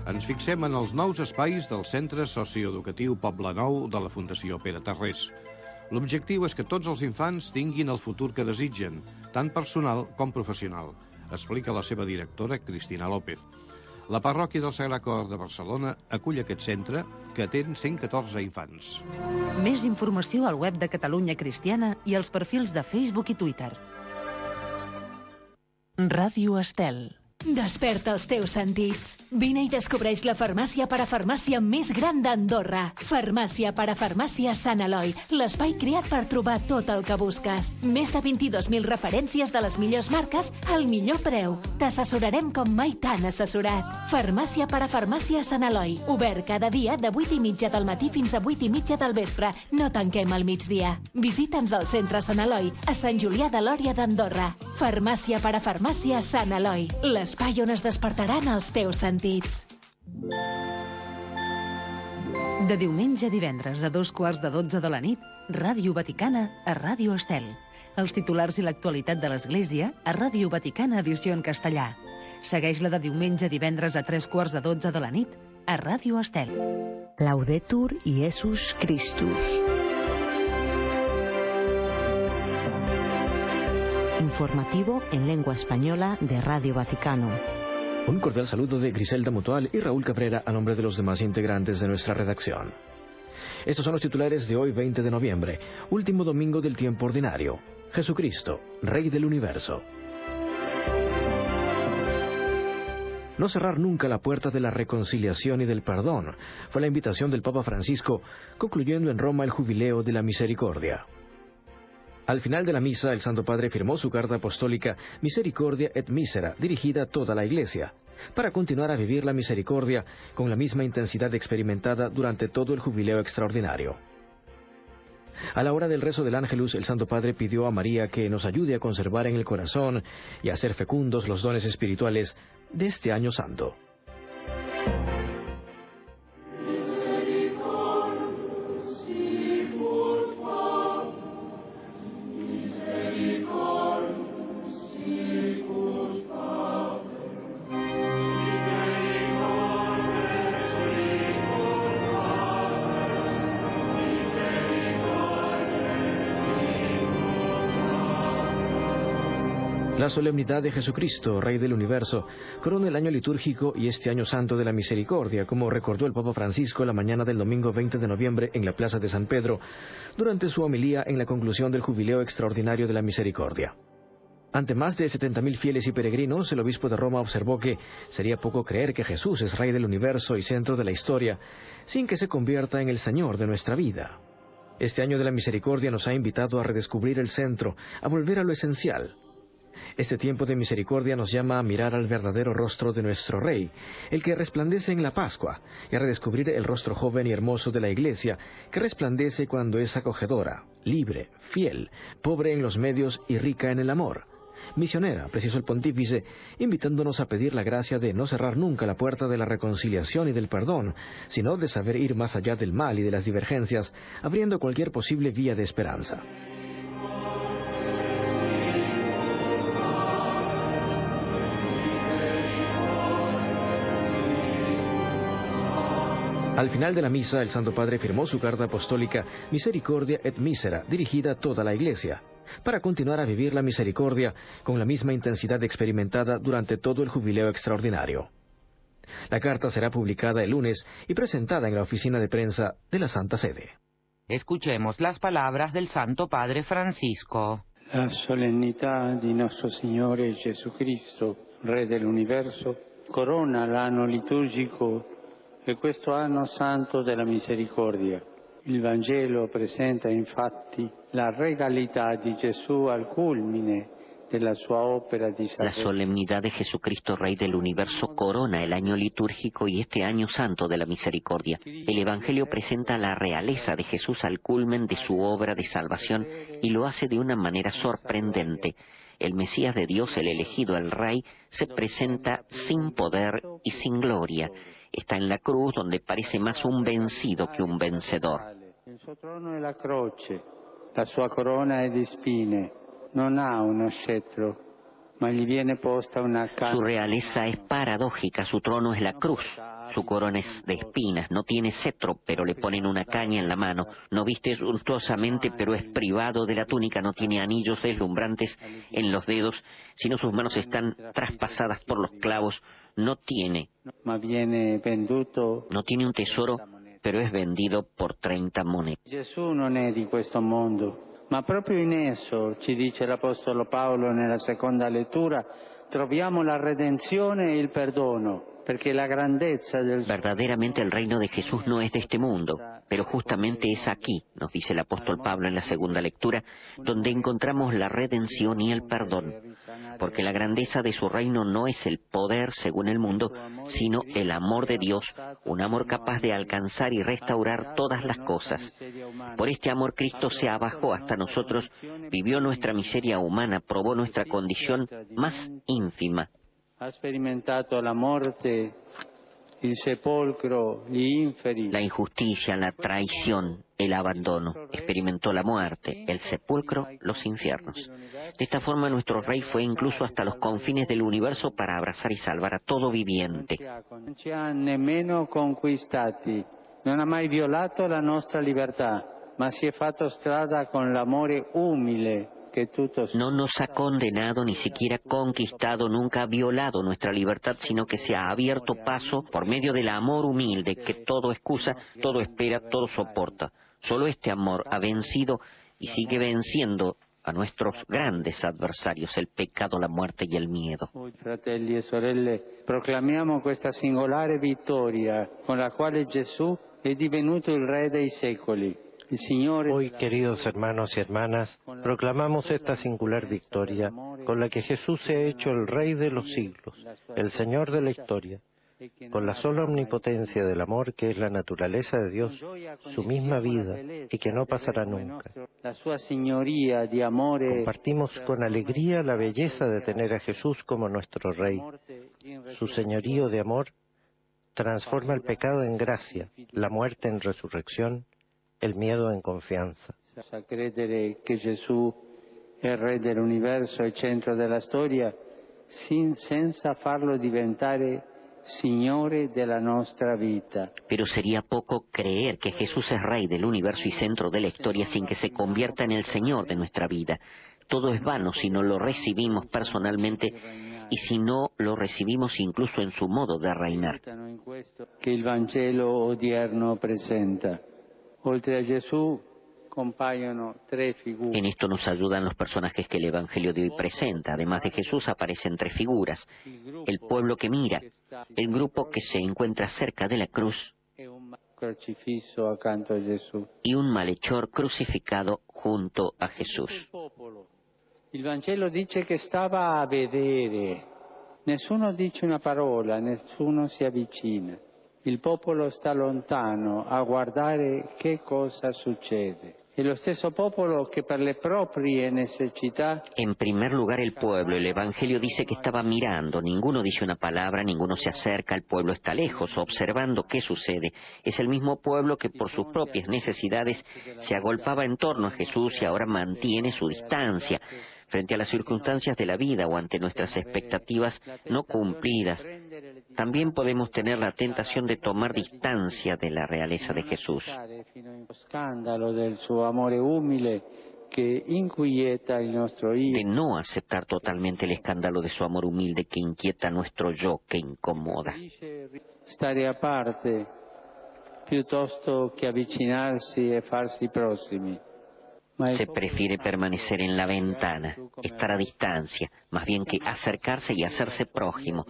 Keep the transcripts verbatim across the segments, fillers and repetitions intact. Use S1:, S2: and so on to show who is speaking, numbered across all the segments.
S1: Ens fixem en els nous espais del Centre Socioeducatiu Poblenou de la Fundació Pere Tarrés. L'objectiu és que tots els infants tinguin el futur que desitgen, tant personal com professional, explica la seva directora, Cristina López. La parròquia del Sagrat Cor de Barcelona acull aquest centre, que atén cent catorze infants.
S2: Més informació al web de Catalunya Cristiana i als perfils de Facebook i Twitter. Ràdio Estel.
S3: Desperta els teus sentits. Vine i descobreix la farmàcia parafarmàcia més gran d'Andorra. Farmàcia parafarmàcia Sant Eloi, l'espai creat per trobar tot el que busques. Més de vint-i-dos mil referències de les millors marques al millor preu. T'assessorarem com mai t'han assessorat. Farmàcia parafarmàcia Sant Eloi, obert cada dia de vuit i mitja del matí fins a vuit i mitja del vespre. No tanquem al migdia. Visita'ns al centre Sant Eloi, a Sant Julià de Lòria d'Andorra. Farmàcia parafarmàcia Sant Eloi, l'espai on es despertaran els teus sentits.
S2: De diumenge a divendres a dos quarts de dotze de la nit, Ràdio Vaticana a Ràdio Estel. Els titulars i l'actualitat de l'Església a Ràdio Vaticana edició en castellà. Segueix-la de diumenge a divendres a tres quarts de dotze de la nit a Ràdio Estel.
S4: Laudetur Iesus Christus. Informativo en lengua española de Radio Vaticano.
S5: Un cordial saludo de Griselda Mutual y Raúl Cabrera a nombre de los demás integrantes de nuestra redacción. Estos son los titulares de hoy, veinte de noviembre, último domingo del tiempo ordinario. Jesucristo, Rey del Universo. No cerrar nunca la puerta de la reconciliación y del perdón fue la invitación del Papa Francisco, concluyendo en Roma el Jubileo de la Misericordia. Al final de la misa, el Santo Padre firmó su carta apostólica Misericordia et Misera, dirigida a toda la Iglesia, para continuar a vivir la misericordia con la misma intensidad experimentada durante todo el Jubileo extraordinario. A la hora del rezo del Ángelus, el Santo Padre pidió a María que nos ayude a conservar en el corazón y a hacer fecundos los dones espirituales de este año santo. La solemnidad de Jesucristo, Rey del Universo, corona el año litúrgico y este año santo de la misericordia, como recordó el Papa Francisco la mañana del domingo veinte de noviembre en la Plaza de San Pedro, durante su homilía en la conclusión del Jubileo extraordinario de la misericordia. Ante más de setenta mil fieles y peregrinos, el obispo de Roma observó que sería poco creer que Jesús es Rey del Universo y centro de la historia, sin que se convierta en el Señor de nuestra vida. Este año de la misericordia nos ha invitado a redescubrir el centro, a volver a lo esencial. Este tiempo de misericordia nos llama a mirar al verdadero rostro de nuestro Rey, el que resplandece en la Pascua, y a redescubrir el rostro joven y hermoso de la Iglesia, que resplandece cuando es acogedora, libre, fiel, pobre en los medios y rica en el amor. Misionera, precisó el pontífice, invitándonos a pedir la gracia de no cerrar nunca la puerta de la reconciliación y del perdón, sino de saber ir más allá del mal y de las divergencias, abriendo cualquier posible vía de esperanza. Al final de la misa, el Santo Padre firmó su carta apostólica Misericordia et Misera, dirigida a toda la Iglesia, para continuar a vivir la misericordia con la misma intensidad experimentada durante todo el Jubileo extraordinario. La carta será publicada el lunes y presentada en la oficina de prensa de la Santa Sede.
S6: Escuchemos las palabras del Santo Padre Francisco.
S7: La solemnità di nostro Signore Jesucristo, Re dell'Universo, corona l'anno liturgico e questo anno santo della misericordia. Il Vangelo presenta infatti la regalità di Gesù al culmine della sua opera di
S8: La solemnidad de Jesucristo, Rey del Universo, corona el año litúrgico y este año santo de la misericordia. El Evangelio presenta la realeza de Jesús al culmen de su obra de salvación y lo hace de una manera sorprendente. El Mesías de Dios, el elegido, el Rey, se presenta sin poder y sin gloria. Está en la cruz, donde parece más un vencido que un vencedor.
S7: Il suo trono è la croce, la sua corona è di spine, non ha uno scettro, ma gli viene posta una
S8: Su realeza es paradójica, su trono es la cruz. Su corona es de espinas, no tiene cetro, pero le ponen una caña en la mano. No viste suntuosamente, pero es privado de la túnica. No tiene anillos deslumbrantes en los dedos, sino sus manos están traspasadas por los clavos. No tiene,
S7: ma viene venduto.
S8: no tiene un tesoro, pero es vendido por treinta monedas.
S7: Gesù non è di questo mondo, ma proprio in esso, ci dice l'Apostolo Paolo nella seconda lettura, troviamo la redenzione e il perdono. La grandezza del...
S8: Verdaderamente el reino de Jesús no es de este mundo, pero justamente es aquí, nos dice el apóstol Pablo en la segunda lectura, donde encontramos la redención y el perdón, porque la grandeza de su reino no es el poder según el mundo, sino el amor de Dios, un amor capaz de alcanzar y restaurar todas las cosas. Por este amor Cristo se abajó hasta nosotros, vivió nuestra miseria humana, probó nuestra condición más ínfima.
S7: Ha sperimentato la morte, il sepolcro, gli inferi.
S8: La injusticia, la traición, el abandono. Experimentó la muerte, el sepulcro, los infiernos. De esta forma nuestro Rey fue incluso hasta los confines del universo para abrazar y salvar a todo viviente.
S7: Non ci ha nemmeno conquistati, non ha mai violato la nostra libertà, ma si è fatto strada con l'amore umile.
S8: No nos ha condenado, ni siquiera conquistado, nunca ha violado nuestra libertad, sino que se ha abierto paso por medio del amor humilde que todo excusa, todo espera, todo soporta. Solo este amor ha vencido y sigue venciendo a nuestros grandes adversarios, el pecado, la muerte y el miedo.
S7: Hoy, fratelli e sorelle, proclamiamo questa singolare vittoria con la quale Gesù è divenuto il Re dei secoli.
S9: Hoy, queridos hermanos y hermanas, proclamamos esta singular victoria con la que Jesús se ha hecho el Rey de los siglos, el Señor de la historia, con la sola omnipotencia del amor que es la naturaleza de Dios, su misma vida y que no pasará nunca. Compartimos con alegría la belleza de tener a Jesús como nuestro Rey. Su señorío de amor transforma el pecado en gracia, la muerte en resurrección, el miedo en confianza.
S7: A credere che Gesù è il Re dell'universo e centro della storia, sin, senza farlo diventare Signore della nostra vita.
S8: Pero sería poco creer que Jesús es Rey del universo y centro de la historia sin que se convierta en el Señor de nuestra vida. Todo es vano si no lo recibimos personalmente y si no lo recibimos incluso en su modo de reinar.
S7: Que il Vangelo odierno presenta. Oltre a Gesù compaiono tre figure.
S8: En esto nos ayudan los personajes que el Evangelio de hoy presenta. Además de Jesús aparecen tres figuras. El pueblo que mira, el grupo que se encuentra cerca de la cruz
S7: crocifisso accanto a Gesù.
S8: Y un malhechor crucificado junto a Jesús.
S7: Il Vangelo dice che stava a vedere. Nessuno dice una parola, nessuno si avvicina. Il popolo sta lontano a guardare che cosa succede. E lo stesso popolo che per le proprie necessità.
S8: En primer lugar el pueblo, el Evangelio dice que estaba mirando, ninguno dice una palabra, ninguno se acerca, el pueblo está lejos, observando qué sucede. Es el mismo pueblo que por sus propias necesidades se agolpaba en torno a Jesús y ahora mantiene su distancia. Frente a las circunstancias de la vida o ante nuestras expectativas no cumplidas, también podemos tener la tentación de tomar distancia de la realeza de Jesús. De no aceptar totalmente el escándalo de su amor humilde que inquieta nuestro yo, que incomoda.
S7: Stare a parte piuttosto che avvicinarsi e farsi prossimi.
S8: Se prefiere permanecer en la ventana, estar a distancia, más bien que acercarse y hacerse prójimo.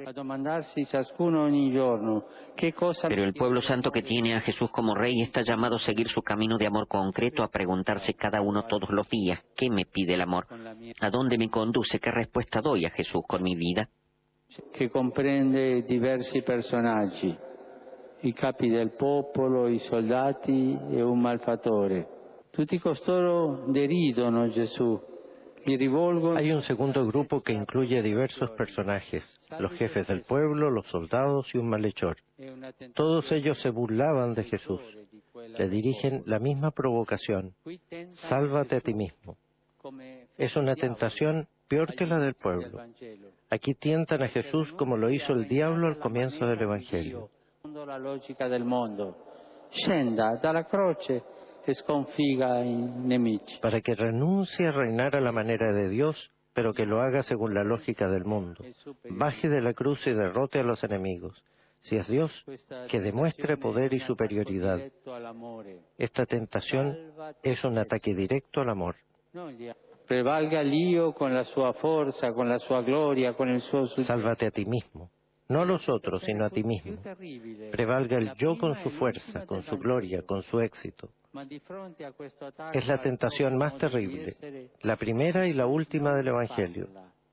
S8: Pero el pueblo santo que tiene a Jesús como Rey está llamado a seguir su camino de amor concreto, a preguntarse cada uno todos los días, ¿qué me pide el amor? ¿A dónde me conduce? ¿Qué respuesta doy a Jesús con mi vida?
S7: Que comprende diversi personaggi, i capi del popolo, i soldati e un malfattore. Tutti costoro deridono Gesù.
S9: Hay un segundo grupo que incluye diversos personajes, los jefes del pueblo, los soldados y un malhechor. Todos ellos se burlaban de Jesús. Le dirigen la misma provocación: sálvate a ti mismo. Es una tentación peor que la del pueblo. Aquí tientan a Jesús como lo hizo el diablo al comienzo del Evangelio.
S7: La lógica del mundo. Scenda dalla croce e sconfiga i nemici.
S9: Para que renuncie a reinar a la manera de Dios, pero que lo haga según la lógica del mundo. Baje de la cruz y derrote a los enemigos. Si es Dios, que demuestre poder y superioridad. Esta tentación es un ataque directo al amor.
S7: Prevalga l'io con la sua forza, con la sua gloria, con el suo successo.
S9: Sálvate a ti mismo. No a los otros, sino a ti mismo. Prevalga el yo con su fuerza, con su gloria, con su éxito. Es la tentación más terrible, la primera y la última del Evangelio.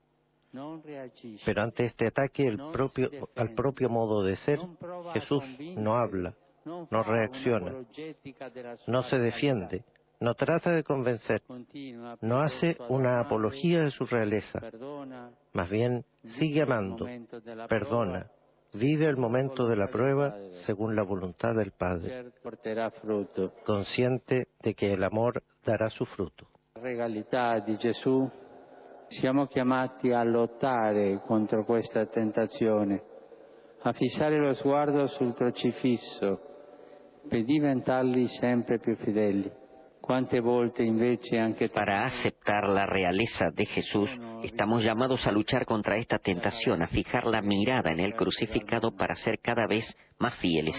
S9: Pero ante este ataque el propio, al propio modo de ser, Jesús no habla, no reacciona, no se defiende, no trata de convencer, no hace una apología de su realeza, más bien sigue amando, perdona, vive el momento de la prueba según la voluntad del Padre, consciente de que el amor dará su fruto.
S7: La regalità di Gesù, siamo chiamati a lottare contro questa tentazione, a fissare lo sguardo sul crocifisso per diventargli sempre più fedeli.
S8: Para aceptar la realeza de Jesús, estamos llamados a luchar contra esta tentación, a fijar la mirada en el crucificado para ser cada vez más fieles.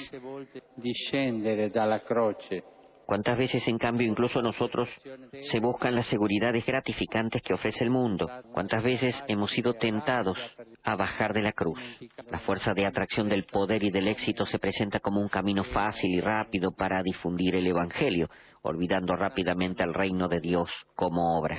S8: ¿Cuántas veces, en cambio, incluso nosotros se buscan las seguridades gratificantes que ofrece el mundo? ¿Cuántas veces hemos sido tentados a bajar de la cruz? La fuerza de atracción del poder y del éxito se presenta como un camino fácil y rápido para difundir el Evangelio, olvidando rápidamente al reino de Dios como obra.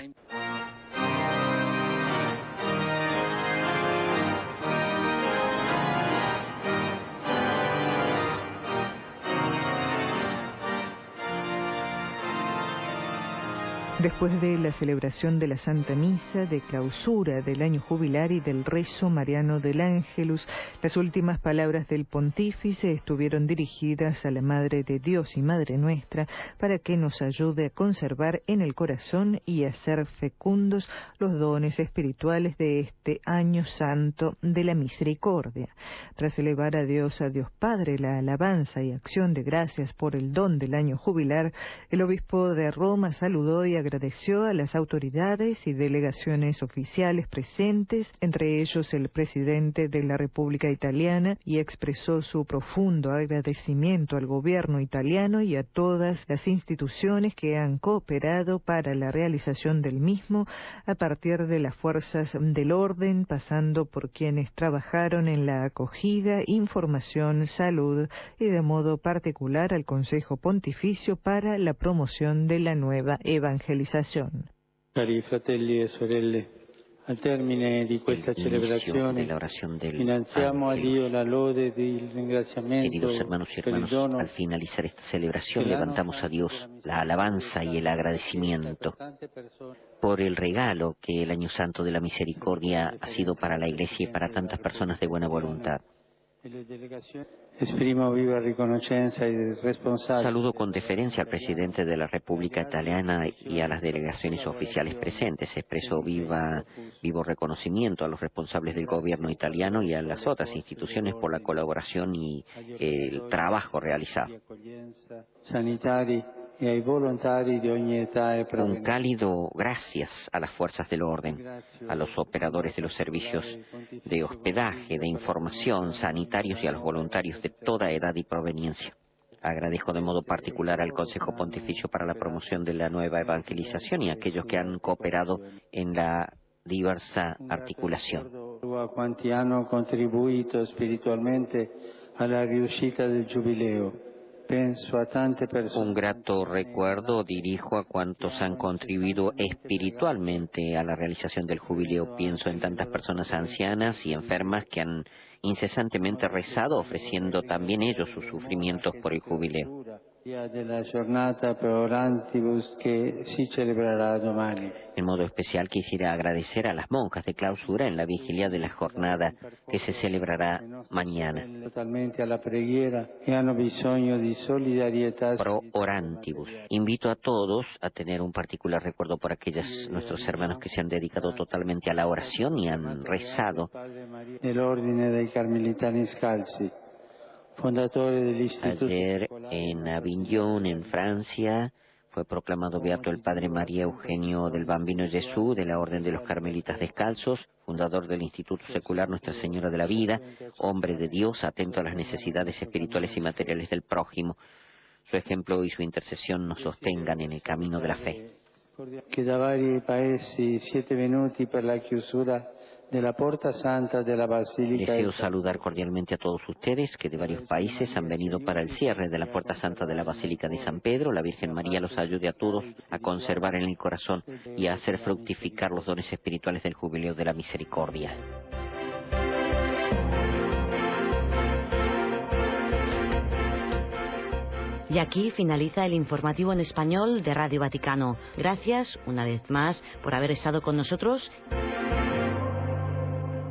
S10: Después de la celebración de la Santa Misa de clausura del año jubilar y del rezo mariano del Ángelus, las últimas palabras del pontífice estuvieron dirigidas a la Madre de Dios y Madre nuestra para que nos ayude a conservar en el corazón y a ser fecundos los dones espirituales de este año santo de la misericordia. Tras elevar a Dios, a Dios Padre, la alabanza y acción de gracias por el don del año jubilar, el obispo de Roma saludó y agradeció Agradeció a las autoridades y delegaciones oficiales presentes, entre ellos el presidente de la República Italiana, y expresó su profundo agradecimiento al gobierno italiano y a todas las instituciones que han cooperado para la realización del mismo, a partir de las fuerzas del orden, pasando por quienes trabajaron en la acogida, información, salud y de modo particular al Consejo Pontificio para la promoción de la nueva evangelización.
S7: Cari fratelli e sorelle, al termine di questa celebrazione innalziamo a Dio la lode del ringraziamento.
S8: Queridos hermanos y hermanas, al finalizar esta celebración levantamos a Dios la alabanza y el agradecimiento por el regalo que el Año Santo de la Misericordia ha sido para la Iglesia y para tantas personas de buena voluntad. Saludo con deferencia al presidente de la República Italiana y a las delegaciones oficiales presentes. Expreso viva, vivo reconocimiento a los responsables del gobierno italiano y a las otras instituciones por la colaboración y el trabajo realizado. Un cálido gracias a las fuerzas del orden, a los operadores de los servicios de hospedaje, de información, sanitarios y a los voluntarios de toda edad y proveniencia. Agradezco de modo particular al Consejo Pontificio para la promoción de la nueva evangelización y a aquellos que han cooperado en la diversa articulación.
S7: A quanti hanno contribuito spiritualmente alla riuscita del giubileo.
S8: Un grato recuerdo dirijo a cuantos han contribuido espiritualmente a la realización del jubileo. Pienso en tantas personas ancianas y enfermas que han incesantemente rezado, ofreciendo también ellos sus sufrimientos por el jubileo. En modo especial quisiera agradecer a las monjas de clausura en la vigilia de la jornada que se celebrará mañana. Pro orantibus. Invito a todos a tener un particular recuerdo por aquellos nuestros hermanos que se han dedicado totalmente a la oración y han rezado. Ayer en Avignon, en Francia, fue proclamado beato el padre María Eugenio del Bambino Jesús, de la Orden de los Carmelitas Descalzos, fundador del Instituto Secular Nuestra Señora de la Vida, hombre de Dios, atento a las necesidades espirituales y materiales del prójimo. Su ejemplo y su intercesión nos sostengan en el camino de la fe.
S7: Que da vari paesi siete venuti per la chiusura della Porta Santa della Basilica.
S8: Deseo saludar cordialmente a todos ustedes que de varios países han venido para el cierre de la Puerta Santa de la Basílica de San Pedro. La Virgen María los ayude a todos a conservar en el corazón y a hacer fructificar los dones espirituales del Jubileo de la Misericordia.
S4: Y aquí finaliza el informativo en español de Radio Vaticano. Gracias una vez más por haber estado con nosotros.